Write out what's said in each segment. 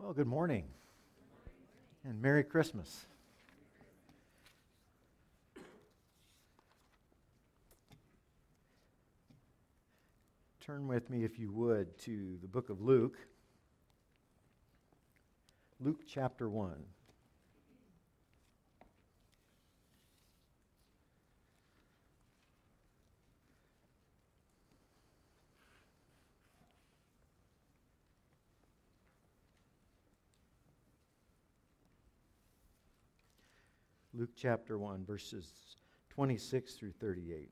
Well, good morning and Merry Christmas. Turn with me, if you would, to the book of Luke. Luke chapter 1. Luke chapter 1, verses 26 through 38.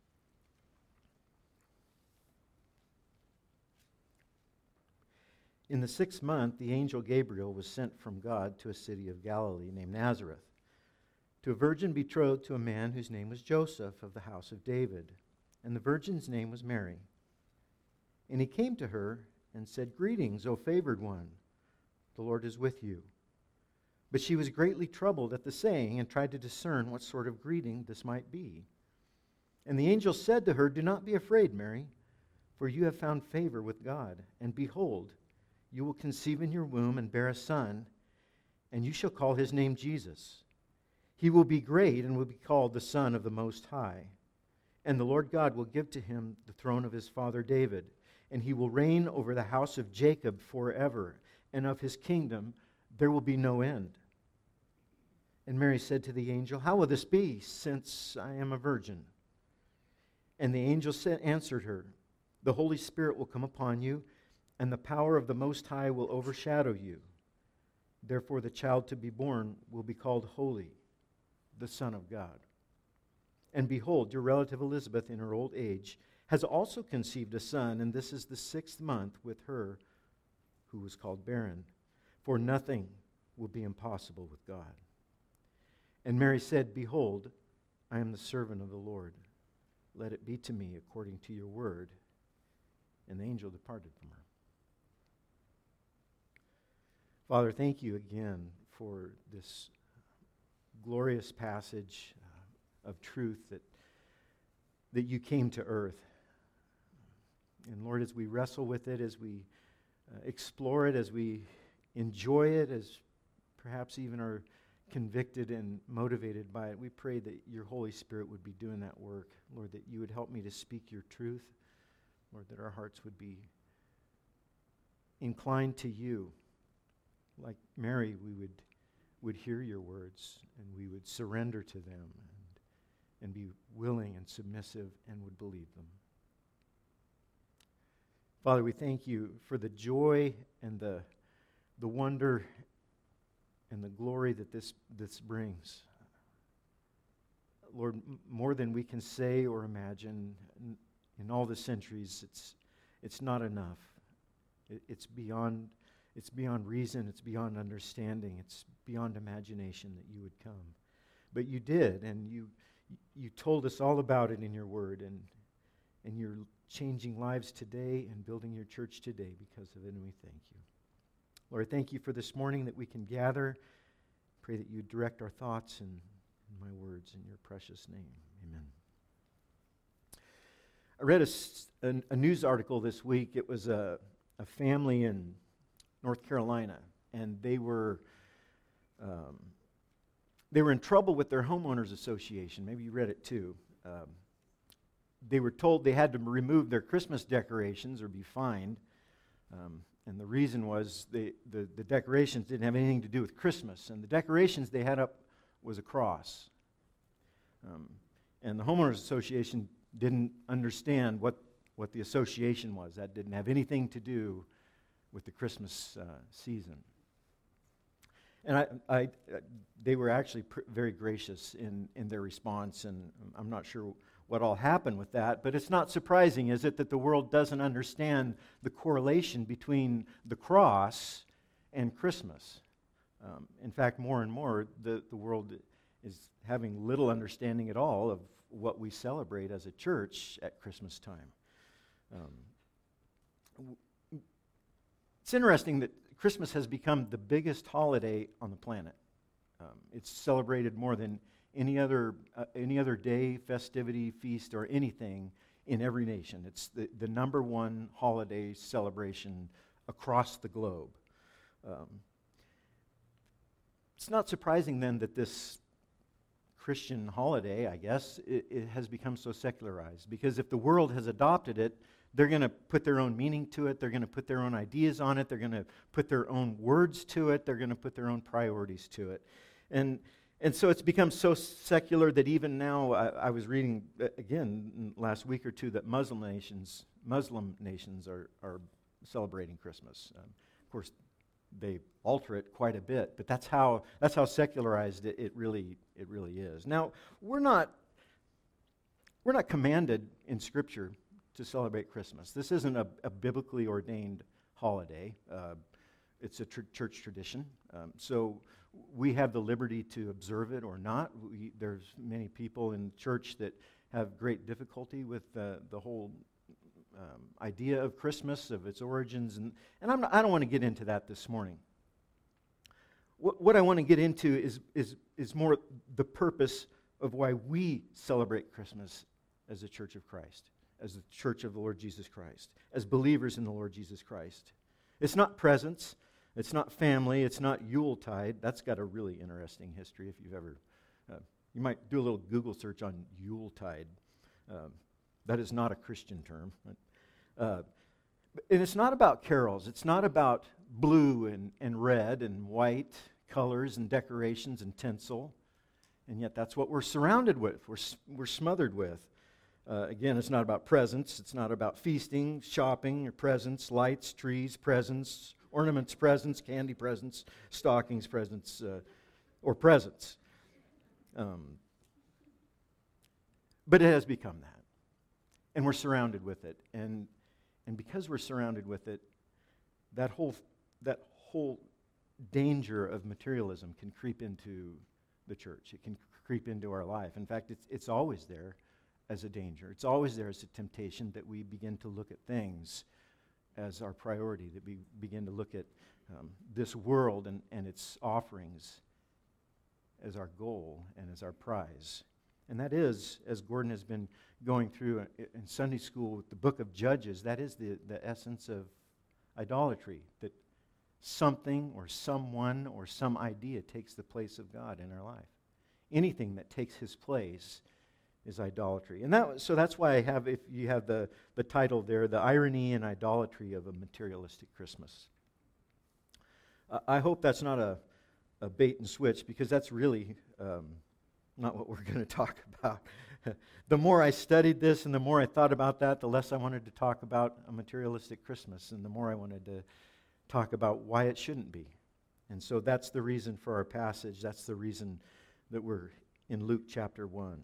In the 6th month, the angel Gabriel was sent from God to a city of Galilee named Nazareth, to a virgin betrothed to a man whose name was Joseph of the house of David, and the virgin's name was Mary. And he came to her and said, "Greetings, O favored one, the Lord is with you." But she was greatly troubled at the saying and tried to discern what sort of greeting this might be. And the angel said to her, "Do not be afraid, Mary, for you have found favor with God. And behold, you will conceive in your womb and bear a son, and you shall call his name Jesus. He will be great and will be called the Son of the Most High. And the Lord God will give to him the throne of his father David, and he will reign over the house of Jacob forever, and of his kingdom there will be no end." And Mary said to the angel, "How will this be, since I am a virgin?" And the angel answered her, "The Holy Spirit will come upon you, and the power of the Most High will overshadow you. Therefore the child to be born will be called Holy, the Son of God. And behold, your relative Elizabeth in her old age has also conceived a son, and this is the 6th month with her who was called barren. For nothing will be impossible with God." And Mary said, "Behold, I am the servant of the Lord. Let it be to me according to your word." And the angel departed from her. Father, thank you again for this glorious passage of truth that you came to earth. And Lord, as we wrestle with it, as we explore it, as we enjoy it, as perhaps even are convicted and motivated by it, we pray that your Holy Spirit would be doing that work. Lord, that you would help me to speak your truth. Lord, that our hearts would be inclined to you. Like Mary, we would hear your words and we would surrender to them and be willing and submissive and would believe them. Father, we thank you for the joy and the wonder and the glory that this brings. Lord, more than we can say or imagine, in all the centuries, it's not enough. It's beyond reason, it's beyond understanding, it's beyond imagination that you would come. But you did, and you told us all about it in your word, and you're changing lives today and building your church today because of it, and we thank you. Lord, thank you for this morning that we can gather. Pray that you direct our thoughts and my words in your precious name. Amen. I read a news article this week. It was a family in North Carolina, and they were in trouble with their homeowners association. Maybe you read it too. They were told they had to remove their Christmas decorations or be fined. And the reason was the decorations didn't have anything to do with Christmas. And the decorations they had up was a cross. And the homeowners association didn't understand what the association was. That didn't have anything to do with the Christmas season. And they were actually very gracious in their response, and I'm not sure what all happened with that, but it's not surprising, is it, that the world doesn't understand the correlation between the cross and Christmas. In fact, more and more, the world is having little understanding at all of what we celebrate as a church at Christmas time. It's interesting that Christmas has become the biggest holiday on the planet. It's celebrated more than any other day, festivity, feast, or anything in every nation. It's the number one holiday celebration across the globe. It's not surprising then that this Christian holiday, I guess, it has become so secularized. Because if the world has adopted it, they're going to put their own meaning to it. They're going to put their own ideas on it. They're going to put their own words to it. They're going to put their own priorities to it. And so it's become so secular that even now, I was reading, again, last week or two, that Muslim nations are celebrating Christmas. Of course, they alter it quite a bit, but that's how secularized it really is. Now, we're not commanded in Scripture to celebrate Christmas. This isn't a biblically ordained holiday. It's a church tradition. So we have the liberty to observe it or not. There's many people in church that have great difficulty with the whole idea of Christmas, of its origins, and I don't want to get into that this morning. What I want to get into is more the purpose of why we celebrate Christmas as a church of Christ, as the church of the Lord Jesus Christ, as believers in the Lord Jesus Christ. It's not presents, it's not family, it's not Yuletide. That's got a really interesting history if you've ever, you might do a little Google search on Yuletide. That is not a Christian term. And it's not about carols. It's not about blue and red and white colors and decorations and tinsel. And yet that's what we're surrounded with. We're smothered with. Again, it's not about presents. It's not about feasting, shopping, or presents, lights, trees, presents, ornaments, presents, candy presents, stockings, presents, or presents. But it has become that. And we're surrounded with it. And because we're surrounded with it, that whole danger of materialism can creep into the church. It can creep into our life. In fact, it's always there as a danger. It's always there as a temptation that we begin to look at things as our priority, that we begin to look at this world and its offerings as our goal and as our prize. And that is, as Gordon has been going through in Sunday school with the book of Judges, that is the essence of idolatry, that something or someone or some idea takes the place of God in our life. Anything that takes his place is idolatry. And so that's why I have, if you have the title there, The Irony and Idolatry of a Materialistic Christmas. I hope that's not a bait and switch, because that's really not what we're going to talk about. The more I studied this and the more I thought about that, the less I wanted to talk about a materialistic Christmas, and the more I wanted to talk about why it shouldn't be. And so that's the reason for our passage. That's the reason that we're in Luke chapter 1.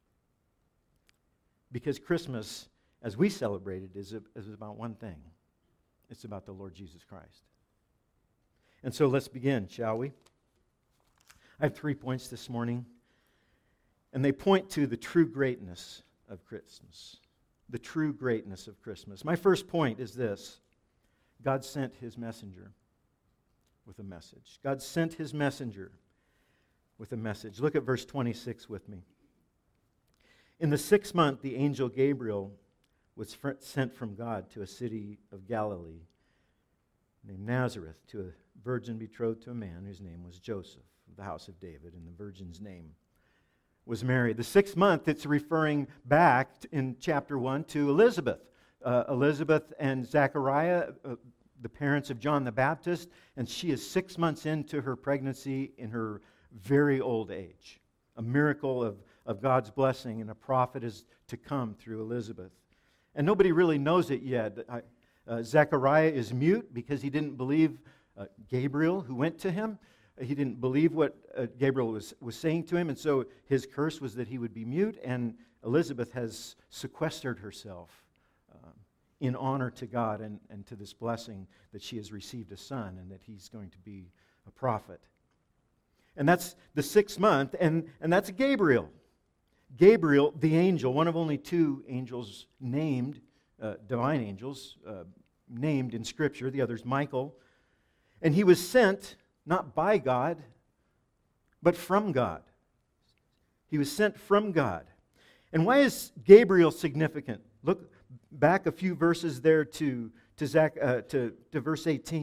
Because Christmas, as we celebrate it, is about one thing. It's about the Lord Jesus Christ. And so let's begin, shall we? I have 3 points this morning. And they point to the true greatness of Christmas. The true greatness of Christmas. My first point is this. God sent his messenger with a message. God sent his messenger with a message. Look at verse 26 with me. In the 6th month, the angel Gabriel was sent from God to a city of Galilee named Nazareth, to a virgin betrothed to a man whose name was Joseph, of the house of David, and the virgin's name was Mary. The 6th month, it's referring back in chapter 1 to Elizabeth. Elizabeth and Zechariah, the parents of John the Baptist, and she is 6 months into her pregnancy in her very old age. A miracle of God's blessing, and a prophet is to come through Elizabeth. And nobody really knows it yet. Zechariah is mute because he didn't believe Gabriel, who went to him. He didn't believe what Gabriel was saying to him, and so his curse was that he would be mute, and Elizabeth has sequestered herself in honor to God and to this blessing that she has received a son and that he's going to be a prophet. And that's the 6th month, and that's Gabriel. Gabriel, the angel, one of only 2 angels named, divine angels, named in Scripture. The other's Michael. And he was sent not by God, but from God. He was sent from God. And why is Gabriel significant? Look back a few verses there to verse 18.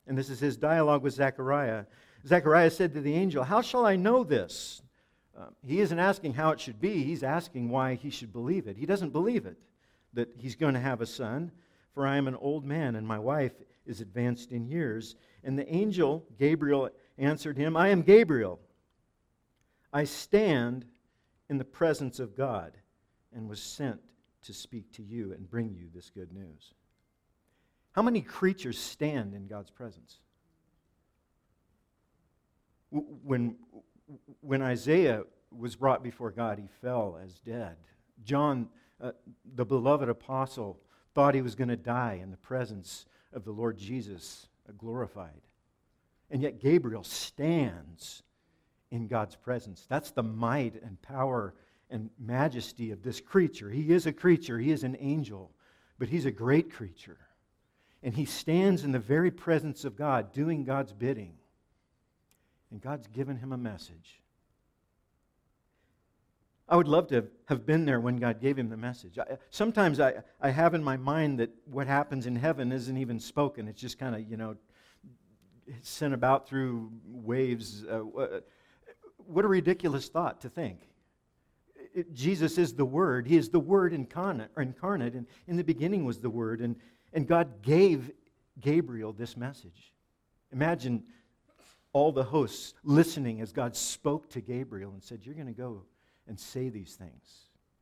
And this is his dialogue with Zechariah. Zechariah said to the angel, "How shall I know this?" He isn't asking how it should be. He's asking why he should believe it. He doesn't believe it, that he's going to have a son. "For I am an old man, and my wife is advanced in years." And the angel, Gabriel, answered him, "I am Gabriel. I stand in the presence of God and was sent to speak to you and bring you this good news." How many creatures stand in God's presence? When Isaiah was brought before God, he fell as dead. John, the beloved apostle, thought he was going to die in the presence of the Lord Jesus, glorified. And yet Gabriel stands in God's presence. That's the might and power and majesty of this creature. He is a creature, he is an angel, but he's a great creature. And he stands in the very presence of God, doing God's bidding. And God's given him a message. I would love to have been there when God gave him the message. Sometimes I have in my mind that what happens in heaven isn't even spoken. It's just kind of, sent about through waves. What a ridiculous thought to think. Jesus is the Word. He is the Word incarnate. And in the beginning was the Word. And God gave Gabriel this message. Imagine all the hosts listening as God spoke to Gabriel and said, "You're going to go and say these things."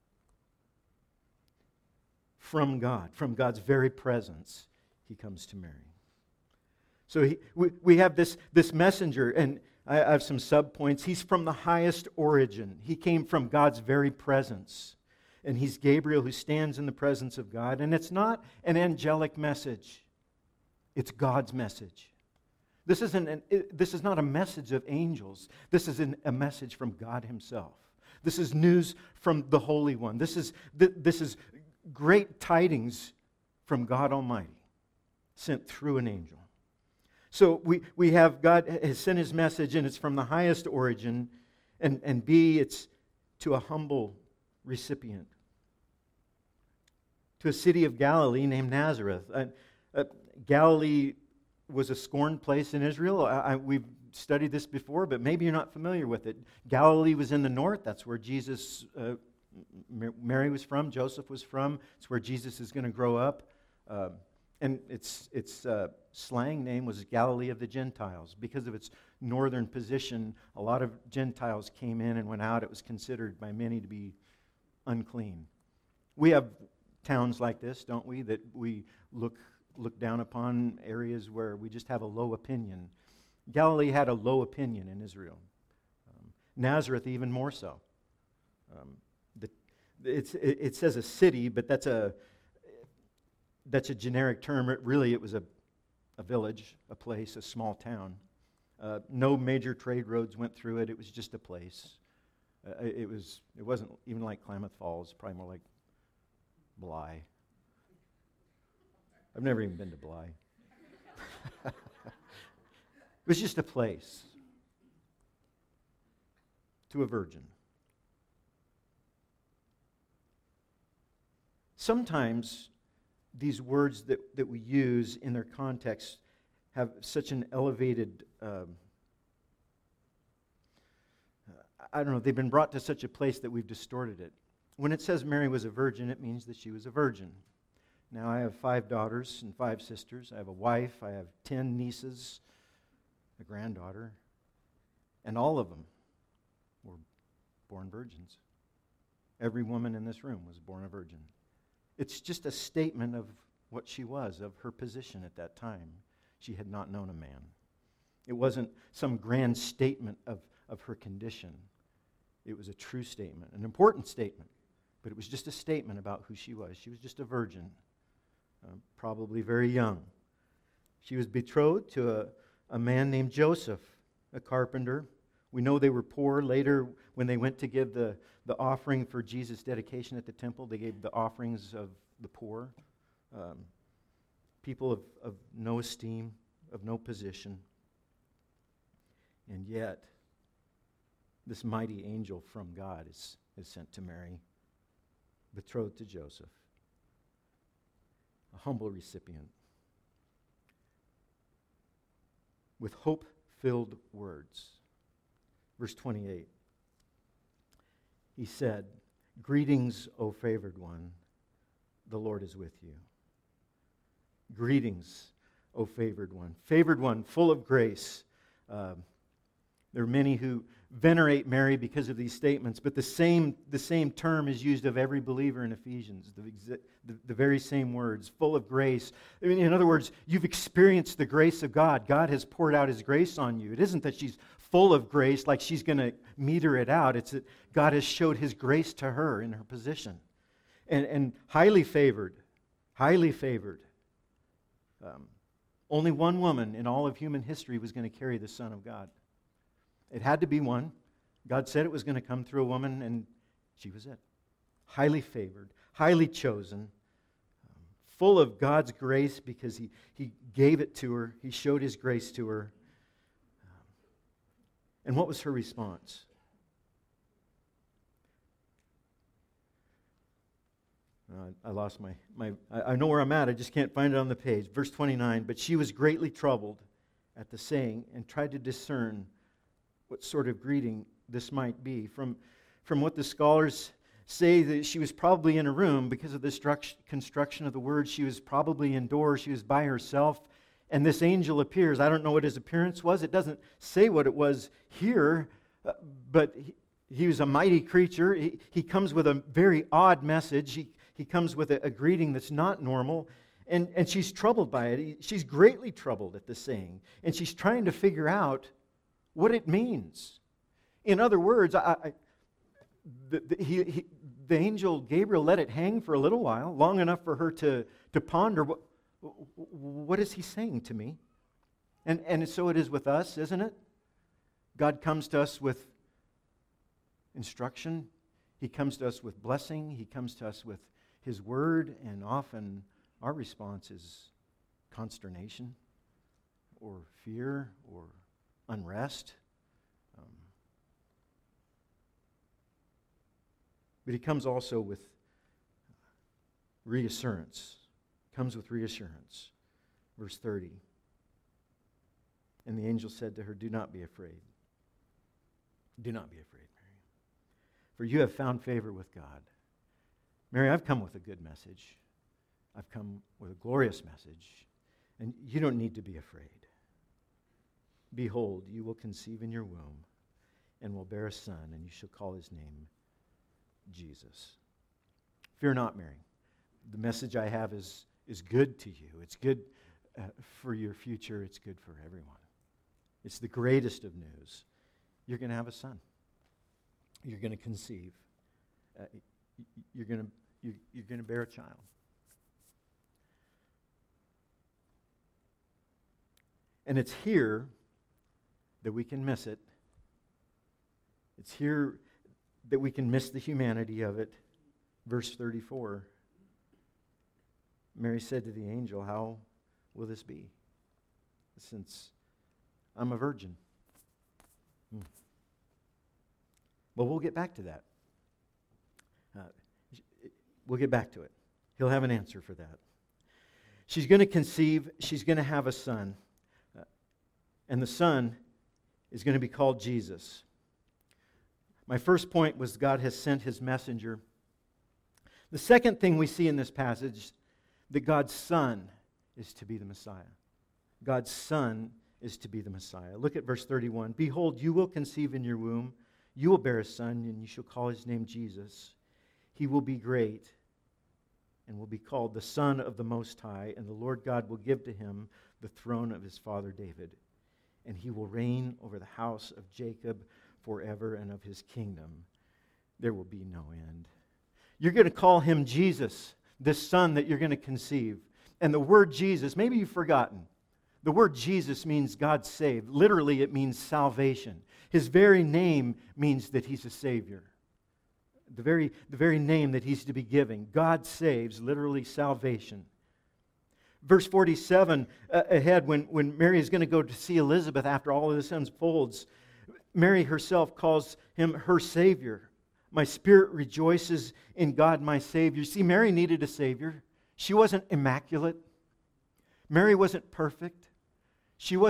From God, from God's very presence, he comes to Mary. So we have this messenger, and I have some subpoints. He's from the highest origin. He came from God's very presence. And he's Gabriel who stands in the presence of God. And it's not an angelic message. It's God's message. This is not a message of angels. This is a message from God himself. This is news from the Holy One. This is great tidings from God Almighty, sent through an angel. So we have God has sent his message, and it's from the highest origin, and B, it's to a humble recipient. To a city of Galilee named Nazareth. Galilee was a scorned place in Israel. We've studied this before, but maybe you're not familiar with it. Galilee was in the north. That's where Mary was from, Joseph was from. It's where Jesus is going to grow up. And its slang name was Galilee of the Gentiles. Because of its northern position, a lot of Gentiles came in and went out. It was considered by many to be unclean. We have towns like this, don't we, that we look down upon, areas where we just have a low opinion. Galilee had a low opinion in Israel. Nazareth even more so. It says a city, but that's a generic term. It was a village, a place, a small town. No major trade roads went through it. It was just a place. It wasn't even like Klamath Falls, probably more like Bly. I've never even been to Bly. It was just a place to a virgin. Sometimes these words that we use in their context have such an elevated, they've been brought to such a place that we've distorted it. When it says Mary was a virgin, it means that she was a virgin. Now, I have 5 daughters and 5 sisters. I have a wife. I have 10 nieces, a granddaughter, and all of them were born virgins. Every woman in this room was born a virgin. It's just a statement of what she was, of her position at that time. She had not known a man. It wasn't some grand statement of her condition. It was a true statement, an important statement, but it was just a statement about who she was. She was just a virgin, probably very young. She was betrothed to a man named Joseph, a carpenter. We know they were poor. Later, when they went to give the offering for Jesus' dedication at the temple, they gave the offerings of the poor, people of no esteem, of no position. And yet, this mighty angel from God is sent to Mary, betrothed to Joseph, a humble recipient. with hope-filled words. Verse 28. He said, "Greetings, O favored one, the Lord is with you." Greetings, O favored one. Favored one, full of grace. There are many who venerate Mary because of these statements, but the same term is used of every believer in Ephesians, the very same words, full of grace. I mean, in other words, you've experienced the grace of God. God has poured out His grace on you. It isn't that she's full of grace like she's going to meter it out. It's that God has showed His grace to her in her position. And highly favored, highly favored. Only one woman in all of human history was going to carry the Son of God. It had to be one. God said it was going to come through a woman, and she was it. Highly favored, highly chosen, full of God's grace because He gave it to her. He showed His grace to her. And what was her response? I lost I know where I'm at, I just can't find it on the page. Verse 29, "But she was greatly troubled at the saying and tried to discern what sort of greeting this might be." From what the scholars say, that she was probably in a room because of the construction of the word. She was probably indoors. She was by herself. And this angel appears. I don't know what his appearance was. It doesn't say what it was here, but he was a mighty creature. He comes with a very odd message. He comes with a greeting that's not normal. And she's troubled by it. She's greatly troubled at the saying. And she's trying to figure out what it means. In other words, the angel Gabriel let it hang for a little while, long enough for her to ponder, what is he saying to me? And so it is with us, isn't it? God comes to us with instruction. He comes to us with blessing. He comes to us with His word, and often our response is consternation or fear or unrest. But He comes also with reassurance. Comes with reassurance. Verse 30. "And the angel said to her, 'Do not be afraid. Do not be afraid, Mary, for you have found favor with God. Mary, I've come with a good message. I've come with a glorious message, and you don't need to be afraid. Behold, you will conceive in your womb and will bear a son, and you shall call his name Jesus.' Fear not, Mary. The message I have is good to you. It's good for your future. It's good for everyone. It's the greatest of news. You're going to have a son. You're going to conceive. You're going to bear a child. And it's here that we can miss it. It's here that we can miss the humanity of it. Verse 34. Mary said to the angel, 'How will this be, since I'm a virgin?'" Well, we'll get back to that. We'll get back to it. He'll have an answer for that. She's going to conceive. She's going to have a son. And the son is going to be called Jesus. My first point was God has sent His messenger. The second thing we see in this passage, that God's Son is to be the Messiah. God's Son is to be the Messiah. Look at verse 31. "Behold, you will conceive in your womb. You will bear a son, and you shall call his name Jesus. He will be great and will be called the Son of the Most High, and the Lord God will give to him the throne of his father David. And he will reign over the house of Jacob forever, and of his kingdom there will be no end." You're going to call him Jesus, this son that you're going to conceive. And the word Jesus, maybe you've forgotten, the word Jesus means God saved. Literally, it means salvation. His very name means that He's a Savior. The very name that He's to be giving. God saves, literally salvation. Verse 47 ahead, when Mary is going to go to see Elizabeth after all of this unfolds, Mary herself calls Him her Savior. "My spirit rejoices in God, my Savior." See, Mary needed a Savior. She wasn't immaculate. Mary wasn't perfect. She wasn't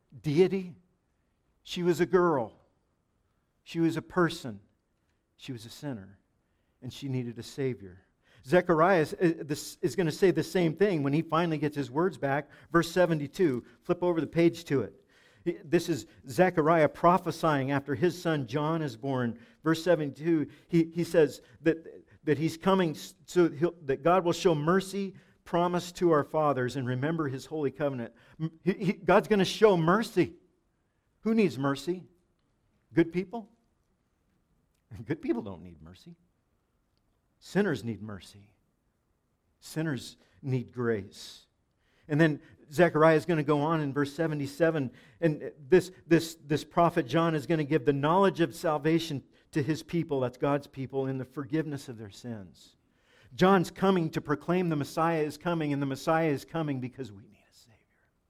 deity. She was a girl. She was a person. She was a sinner. And she needed a Savior. Zechariah is going to say the same thing when he finally gets his words back. Verse 72. Flip over the page to it. This is Zechariah prophesying after his son John is born. Verse 72, he says that he's coming so that God will show mercy promised to our fathers and remember His holy covenant. God's going to show mercy. Who needs mercy? Good people? Good people don't need mercy. Sinners need mercy. Sinners need grace. And then Zechariah is going to go on in verse 77, and this prophet John is going to give the knowledge of salvation to his people, that's God's people, in the forgiveness of their sins. John's coming to proclaim the Messiah is coming, and the Messiah is coming because we need a Savior.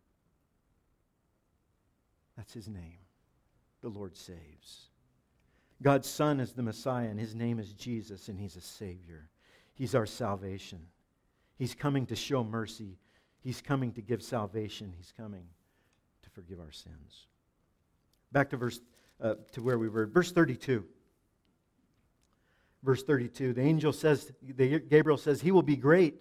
That's His name. The Lord saves. God's Son is the Messiah, and His name is Jesus, and He's a Savior. He's our salvation. He's coming to show mercy. He's coming to give salvation. He's coming to forgive our sins. Back to where we were. Verse 32. Verse 32. Gabriel says, He will be great.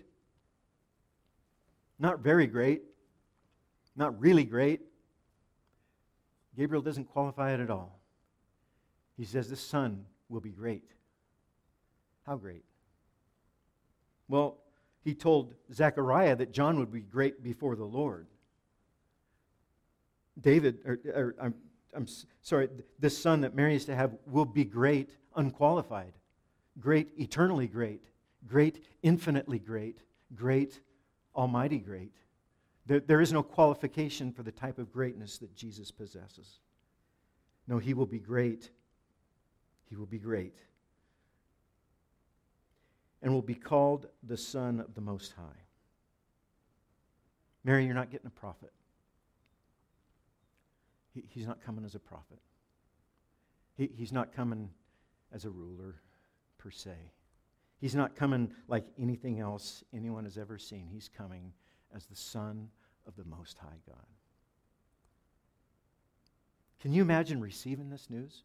Not very great. Not really great. Gabriel doesn't qualify it at all. He says the Son will be great. How great? Well, he told Zechariah that John would be great before the Lord. This son that Mary is to have will be great, unqualified. Great, eternally great. Great, infinitely great. Great, almighty great. There is no qualification for the type of greatness that Jesus possesses. No, He will be great. He will be great. And will be called the Son of the Most High. Mary, you're not getting a prophet. He's not coming as a prophet. He's not coming as a ruler, per se. He's not coming like anything else anyone has ever seen. He's coming as the Son of the Most High God. Can you imagine receiving this news?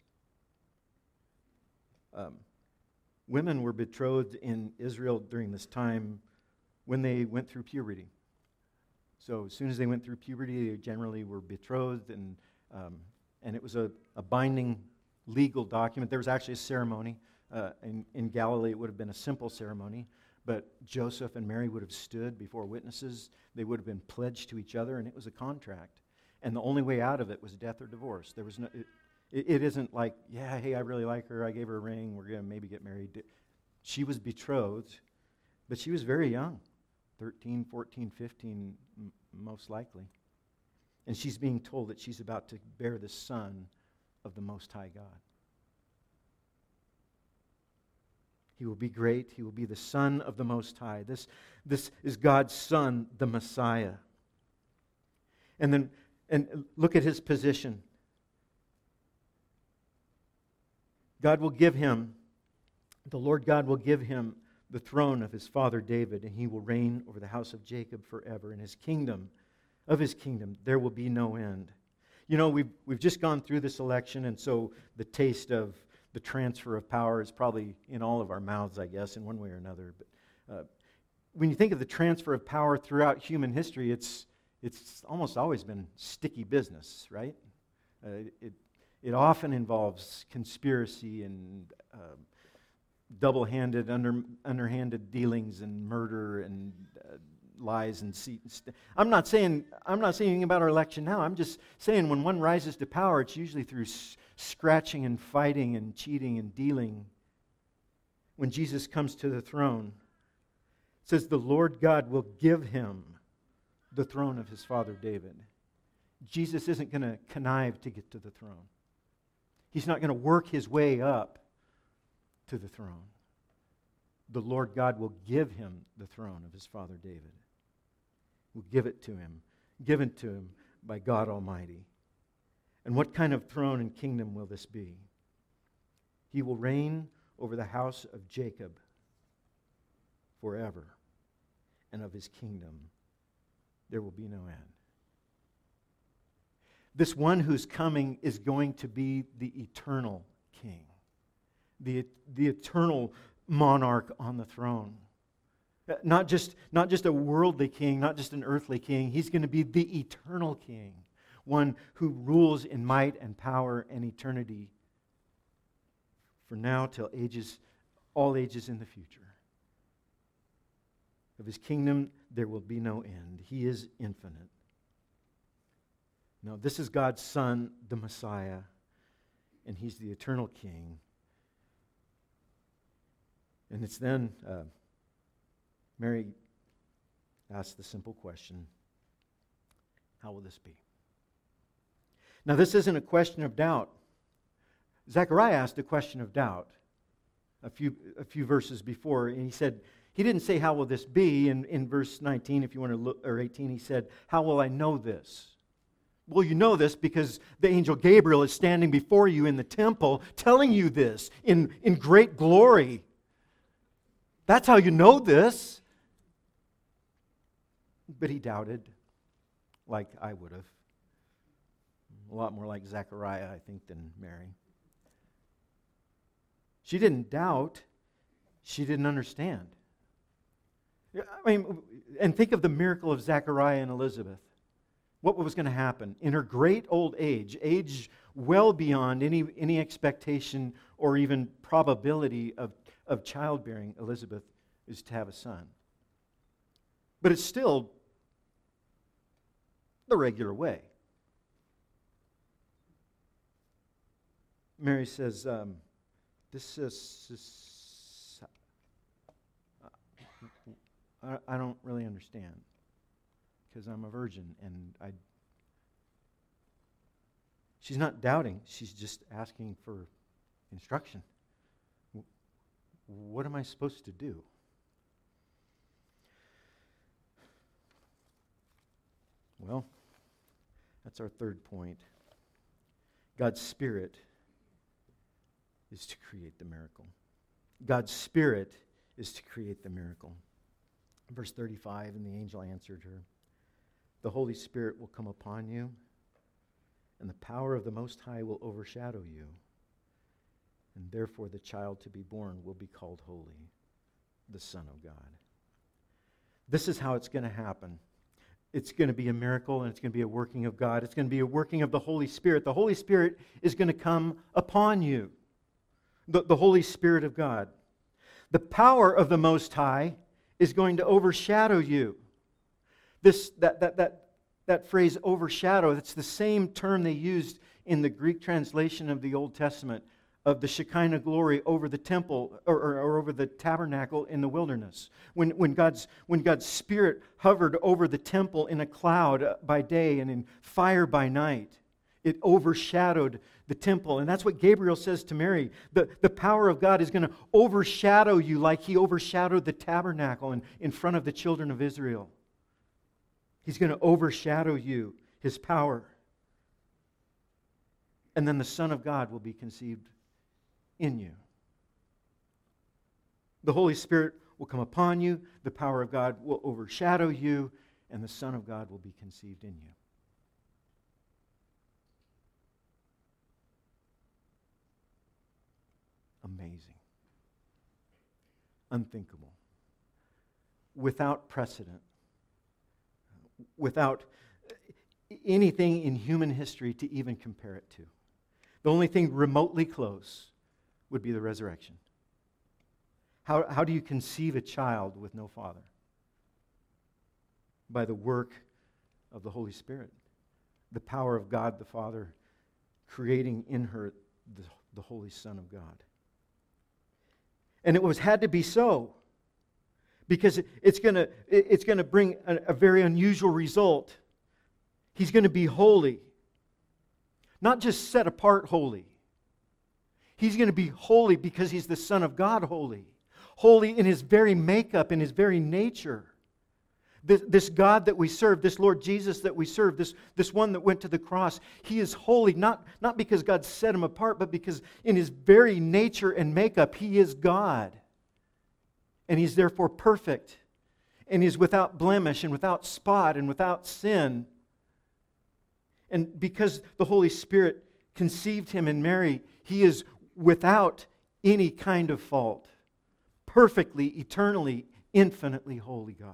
Women were betrothed in Israel during this time when they went through puberty. So as soon as they went through puberty, they generally were betrothed, and it was a binding legal document. There was actually a ceremony. In Galilee, it would have been a simple ceremony, but Joseph and Mary would have stood before witnesses. They would have been pledged to each other, and it was a contract. And the only way out of it was death or divorce. There was no... It isn't like, yeah, hey, I really like her, I gave her a ring, we're going to maybe get married. She was betrothed, but she was very young, 13, 14, 15, most likely. And she's being told that she's about to bear the Son of the Most High God. He will be great. He will be the Son of the Most High. This is God's Son, the Messiah. And look at His position. God will give Him, the Lord God will give Him the throne of His father David, and He will reign over the house of Jacob forever. In His kingdom, there will be no end. You know, we've just gone through this election, and so the taste of the transfer of power is probably in all of our mouths, I guess, in one way or another. But when you think of the transfer of power throughout human history, it's almost always been sticky business, right? It often involves conspiracy and double-handed, underhanded dealings and murder and lies and deceit. I'm not saying anything about our election now. I'm just saying when one rises to power, it's usually through scratching and fighting and cheating and dealing. When Jesus comes to the throne, it says the Lord God will give Him the throne of His father David. Jesus isn't going to connive to get to the throne. He's not going to work His way up to the throne. The Lord God will give Him the throne of His father David. Will give it to Him, given to Him by God Almighty. And what kind of throne and kingdom will this be? He will reign over the house of Jacob forever, and of His kingdom there will be no end. This one who's coming is going to be the eternal king, the eternal monarch on the throne. Not just a worldly king, not just an earthly king. He's going to be the eternal king, one who rules in might and power and eternity for now till ages, all ages in the future. Of his kingdom there will be no end. He is infinite. Now, this is God's Son, the Messiah, and he's the eternal king. And it's then Mary asked the simple question, how will this be? Now, this isn't a question of doubt. Zechariah asked a question of doubt a few verses before, and he said, he didn't say, how will this be? In verse 19, if you want to look, or 18, he said, how will I know this? Well, you know this because the angel Gabriel is standing before you in the temple telling you this in great glory. That's how you know this. But he doubted, like I would have. A lot more like Zechariah, I think, than Mary. She didn't doubt. She didn't understand. I mean, and think of the miracle of Zechariah and Elizabeth. What was going to happen? In her great old age well beyond any expectation or even probability of childbearing, Elizabeth is to have a son. But it's still the regular way. Mary says, I don't really understand because I'm a virgin, and she's not doubting. She's just asking for instruction. What am I supposed to do? Well, that's our third point. God's Spirit is to create the miracle. God's Spirit is to create the miracle. Verse 35, and the angel answered her, the Holy Spirit will come upon you, and the power of the Most High will overshadow you. And therefore the child to be born will be called Holy, the Son of God. This is how it's going to happen. It's going to be a miracle, and it's going to be a working of God. It's going to be a working of the Holy Spirit. The Holy Spirit is going to come upon you. The Holy Spirit of God. The power of the Most High is going to overshadow you. That phrase overshadow, that's the same term they used in the Greek translation of the Old Testament of the Shekinah glory over the temple or over the tabernacle in the wilderness. When God's Spirit hovered over the temple in a cloud by day and in fire by night, it overshadowed the temple. And that's what Gabriel says to Mary. The power of God is going to overshadow you like he overshadowed the tabernacle in front of the children of Israel. He's going to overshadow you, his power. And then the Son of God will be conceived in you. The Holy Spirit will come upon you, the power of God will overshadow you, and the Son of God will be conceived in you. Amazing. Unthinkable. Without precedent. Without anything in human history to even compare it to. The only thing remotely close would be the resurrection. How do you conceive a child with no father? By the work of the Holy Spirit. The power of God the Father creating in her the Holy Son of God. And it had to be so. Because it's going to bring a very unusual result. He's going to be holy. Not just set apart holy. He's going to be holy because he's the Son of God holy. Holy in his very makeup, in his very nature. This God that we serve, this Lord Jesus that we serve, this one that went to the cross, he is holy, not because God set him apart, but because in his very nature and makeup, he is God. And he's therefore perfect. And he's without blemish and without spot and without sin. And because the Holy Spirit conceived him in Mary, he is without any kind of fault. Perfectly, eternally, infinitely holy God.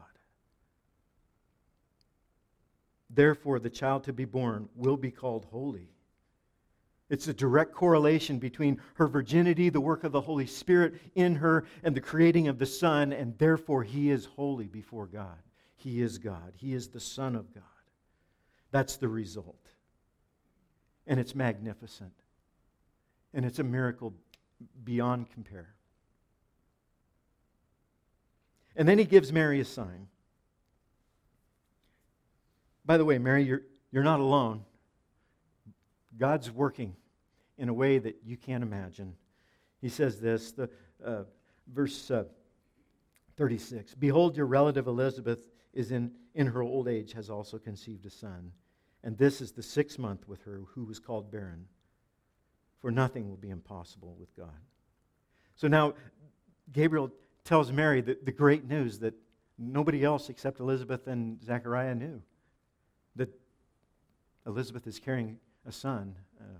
Therefore, the child to be born will be called holy. It's a direct correlation between her virginity, the work of the Holy Spirit in her, and the creating of the Son, and therefore he is holy before God. He is God. He is the Son of God. That's the result. And it's magnificent. And it's a miracle beyond compare. And then he gives Mary a sign. By the way, Mary, you're not alone. God's working in a way that you can't imagine. He says this, verse 36, "Behold, your relative Elizabeth is in her old age, has also conceived a son. And this is the 6th month with her, who was called barren. For nothing will be impossible with God." So now, Gabriel tells Mary the great news that nobody else except Elizabeth and Zechariah knew. That Elizabeth is carrying a son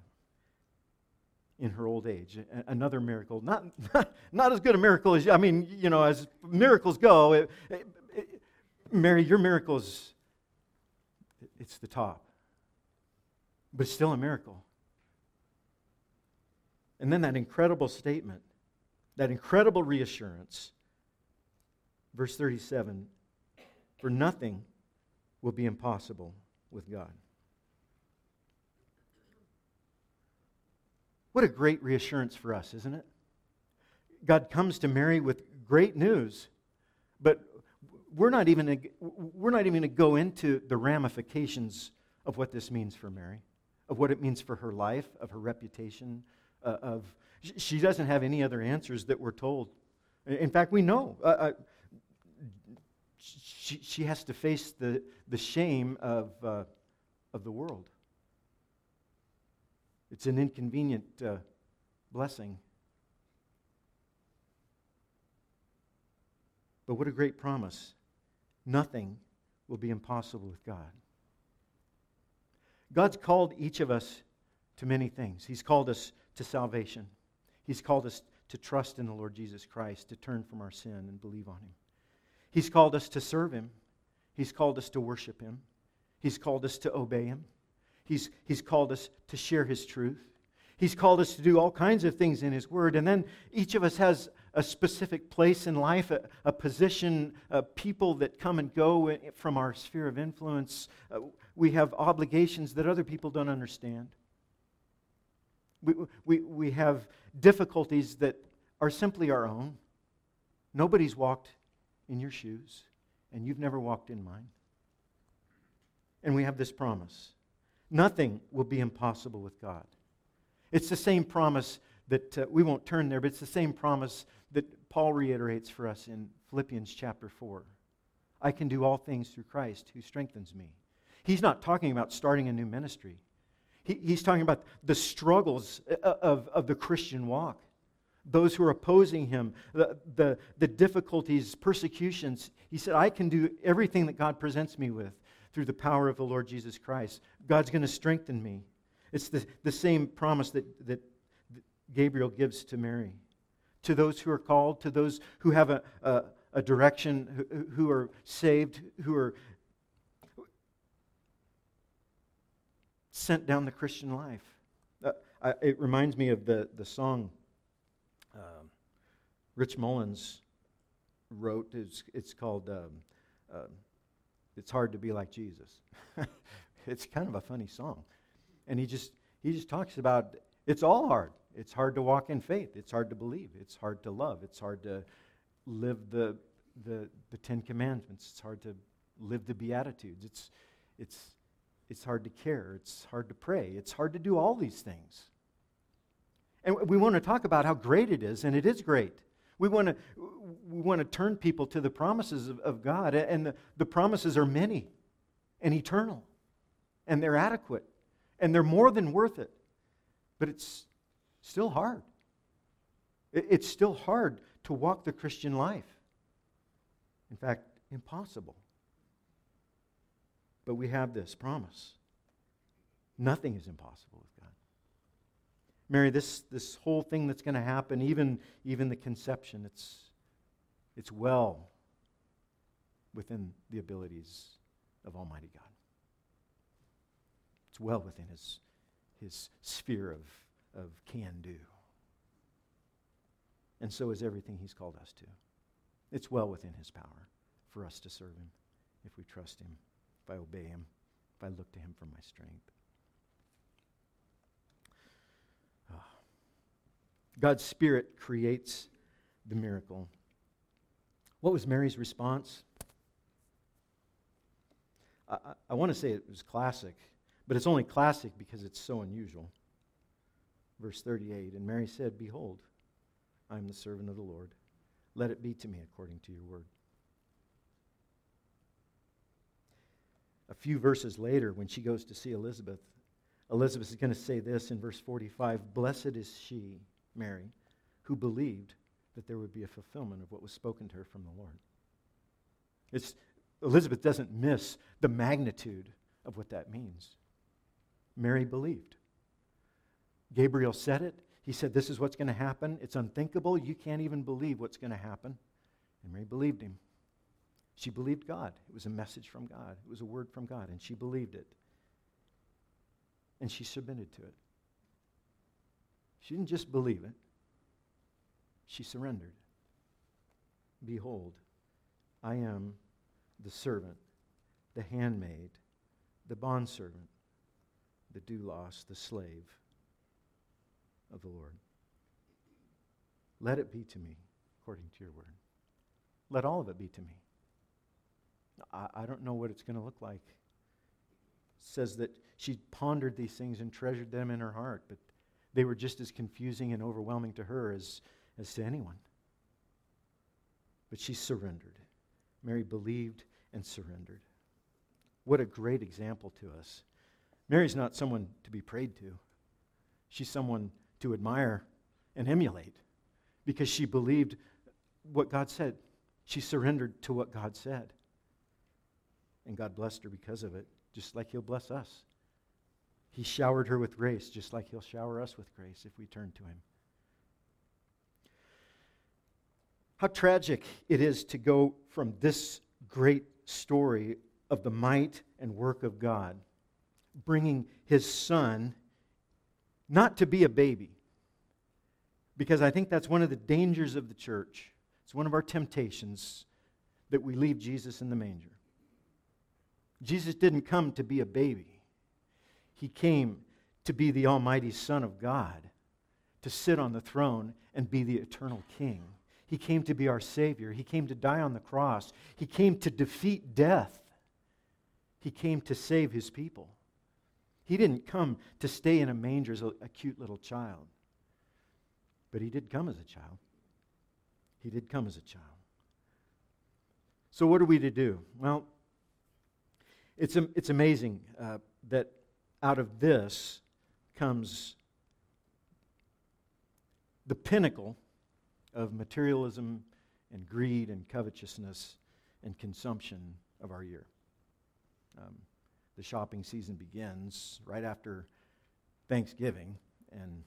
in her old age. Another miracle. Not as good a miracle as, as miracles go. Mary, your miracle it's the top. But it's still a miracle. And then that incredible statement, that incredible reassurance. Verse 37, "For nothing will be impossible with God." What a great reassurance for us, isn't it? God comes to Mary with great news, but we're not even going to go into the ramifications of what this means for Mary, of what it means for her life, of her reputation, she doesn't have any other answers that we're told. In fact, we know she has to face the shame of the world. It's an inconvenient blessing. But what a great promise. Nothing will be impossible with God. God's called each of us to many things. He's called us to salvation. He's called us to trust in the Lord Jesus Christ, to turn from our sin and believe on Him. He's called us to serve Him. He's called us to worship Him. He's called us to obey Him. He's called us to share His truth. He's called us to do all kinds of things in His Word. And then each of us has a specific place in life, a position, people that come and go from our sphere of influence. We have obligations that other people don't understand. We have difficulties that are simply our own. Nobody's walked in your shoes, and you've never walked in mine. And we have this promise. Nothing will be impossible with God. It's the same promise that, we won't turn there, but it's the same promise that Paul reiterates for us in Philippians chapter 4. I can do all things through Christ who strengthens me. He's not talking about starting a new ministry. He's talking about the struggles of the Christian walk. Those who are opposing him, the difficulties, persecutions. He said, I can do everything that God presents me with through the power of the Lord Jesus Christ. God's going to strengthen me. It's the same promise that Gabriel gives to Mary. To those who are called, to those who have a direction, who are saved, who are sent down the Christian life. It reminds me of the song Rich Mullins wrote. It's called It's Hard to Be Like Jesus. It's kind of a funny song. And he just talks about it's all hard. It's hard to walk in faith. It's hard to believe. It's hard to love. It's hard to live the Ten Commandments. It's hard to live the Beatitudes. It's hard to care. It's hard to pray. It's hard to do all these things. And we want to talk about how great it is, and it is great. We want to turn people to the promises of God, and the promises are many and eternal, and they're adequate, and they're more than worth it. But it's still hard. It's still hard to walk the Christian life. In fact, impossible. But we have this promise. Nothing is impossible with God. Mary, this whole thing that's going to happen, even the conception, it's well within the abilities of Almighty God. It's well within his sphere of can-do. And so is everything he's called us to. It's well within his power for us to serve him if we trust him, if I obey him, if I look to him for my strength. God's Spirit creates the miracle. What was Mary's response? I want to say it was classic, but it's only classic because it's so unusual. Verse 38, and Mary said, "Behold, I am the servant of the Lord. Let it be to me according to your word." A few verses later, when she goes to see Elizabeth, Elizabeth is going to say this in verse 45, "Blessed is she, Mary, who believed that there would be a fulfillment of what was spoken to her from the Lord." Elizabeth doesn't miss the magnitude of what that means. Mary believed. Gabriel said it. He said, "This is what's going to happen. It's unthinkable. You can't even believe what's going to happen." And Mary believed him. She believed God. It was a message from God. It was a word from God, and she believed it. And she submitted to it. She didn't just believe it. She surrendered. "Behold, I am the servant, the handmaid, the bondservant, the doulos, the slave of the Lord. Let it be to me according to your word." Let all of it be to me. I don't know what it's going to look like. It says that she pondered these things and treasured them in her heart, but they were just as confusing and overwhelming to her as to anyone. But she surrendered. Mary believed and surrendered. What a great example to us. Mary's not someone to be prayed to. She's someone to admire and emulate because she believed what God said. She surrendered to what God said. And God blessed her because of it, just like he'll bless us. He showered her with grace, just like he'll shower us with grace if we turn to him. How tragic it is to go from this great story of the might and work of God, bringing his son not to be a baby, because I think that's one of the dangers of the church. It's one of our temptations that we leave Jesus in the manger. Jesus didn't come to be a baby. He came to be the almighty Son of God, to sit on the throne and be the eternal King. He came to be our Savior. He came to die on the cross. He came to defeat death. He came to save his people. He didn't come to stay in a manger as a cute little child. But he did come as a child. He did come as a child. So what are we to do? Well, it's amazing that out of this comes the pinnacle of materialism and greed and covetousness and consumption of our year. The shopping season begins right after Thanksgiving, and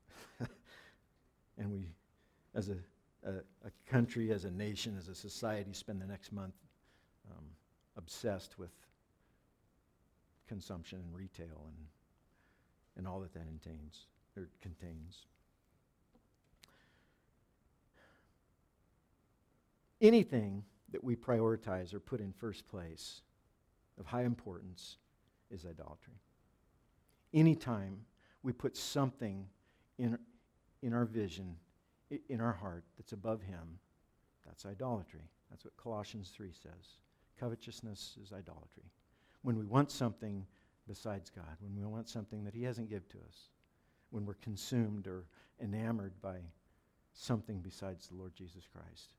and we, as a country, as a nation, as a society, spend the next month obsessed with consumption and retail and all that contains. Anything that we prioritize or put in first place of high importance is idolatry. Anytime we put something in our vision, in our heart that's above him, that's idolatry. That's what Colossians 3 says. Covetousness is idolatry. When we want something besides God, when we want something that he hasn't given to us, when we're consumed or enamored by something besides the Lord Jesus Christ.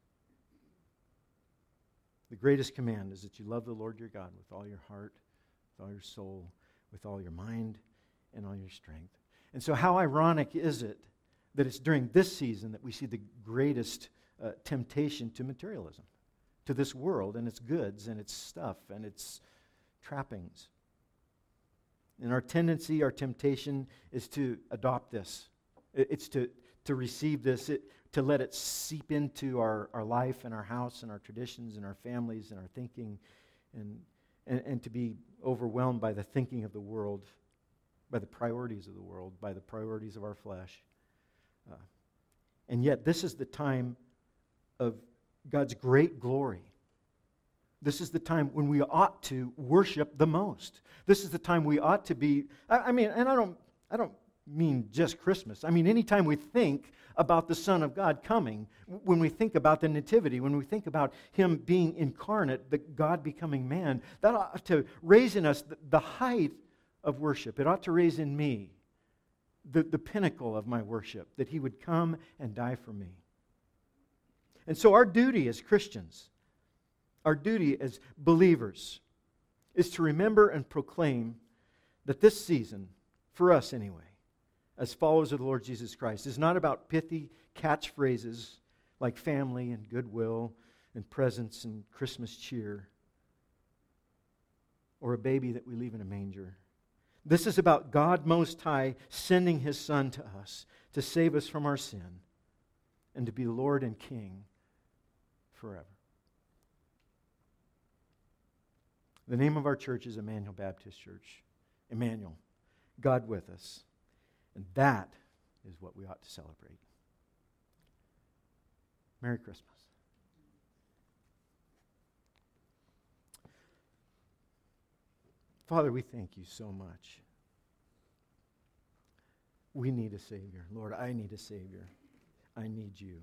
The greatest command is that you love the Lord your God with all your heart, with all your soul, with all your mind, and all your strength. And so how ironic is it that it's during this season that we see the greatest temptation to materialism, to this world and its goods and its stuff and its trappings. And our tendency, our temptation is to adopt this. It's to receive this, to let it seep into our life and our house and our traditions and our families and our thinking, and to be overwhelmed by the thinking of the world, by the priorities of the world, by the priorities of our flesh. And yet, this is the time of God's great glory. This is the time when we ought to worship the most. This is the time we ought to be. I mean, and I don't mean just Christmas. I mean, anytime we think about the Son of God coming, when we think about the Nativity, when we think about Him being incarnate, the God becoming man, that ought to raise in us the height of worship. It ought to raise in me the pinnacle of my worship, that He would come and die for me. And so our duty as Christians, our duty as believers, is to remember and proclaim that this season, for us anyway, as followers of the Lord Jesus Christ, is not about pithy catchphrases like family and goodwill and presents and Christmas cheer, or a baby that we leave in a manger. This is about God Most High sending His Son to us to save us from our sin and to be Lord and King forever. The name of our church is Emmanuel Baptist Church. Emmanuel, God with us. And that is what we ought to celebrate. Merry Christmas. Father, we thank You so much. We need a Savior. Lord, I need a Savior. I need You.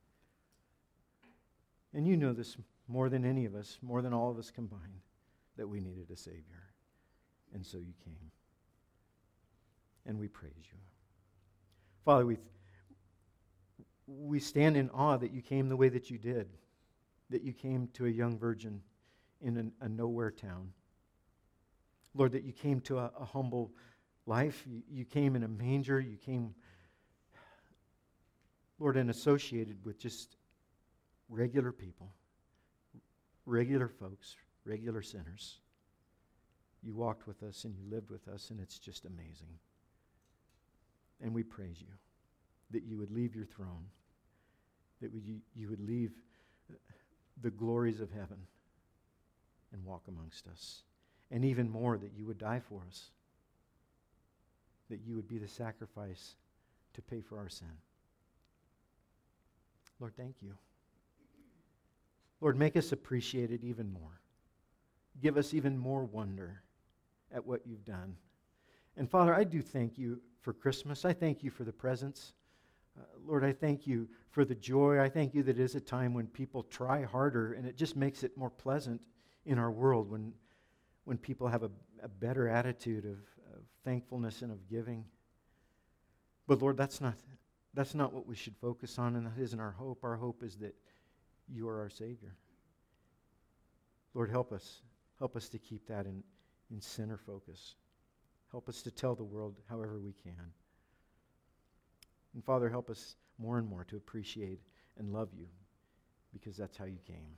And You know this more than any of us, more than all of us combined, that we needed a Savior. And so You came. And we praise You. Father, we stand in awe that You came the way that You did, that You came to a young virgin in a nowhere town. Lord, that You came to a humble life. You came in a manger. You came, Lord, and associated with just regular people, regular folks, regular sinners. You walked with us and You lived with us, and it's just amazing. And we praise You that You would leave Your throne, that You would leave the glories of heaven and walk amongst us. And even more, that You would die for us, that You would be the sacrifice to pay for our sin. Lord, thank You. Lord, make us appreciate it even more. Give us even more wonder at what You've done. And Father, I do thank You for Christmas. I thank You for the presents. Lord, I thank You for the joy. I thank You that it is a time when people try harder, and it just makes it more pleasant in our world when people have a better attitude of thankfulness and of giving. But Lord, that's not what we should focus on, and that isn't our hope. Our hope is that You are our Savior. Lord, help us. Help us to keep that in center focus. Help us to tell the world however we can. And Father, help us more and more to appreciate and love You, because that's how You came.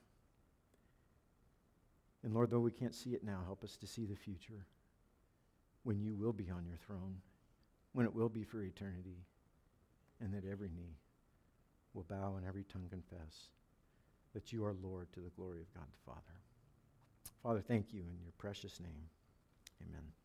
And Lord, though we can't see it now, help us to see the future, when You will be on Your throne, when it will be for eternity, and that every knee will bow and every tongue confess that You are Lord, to the glory of God the Father. Father, thank You in Your precious name. Amen.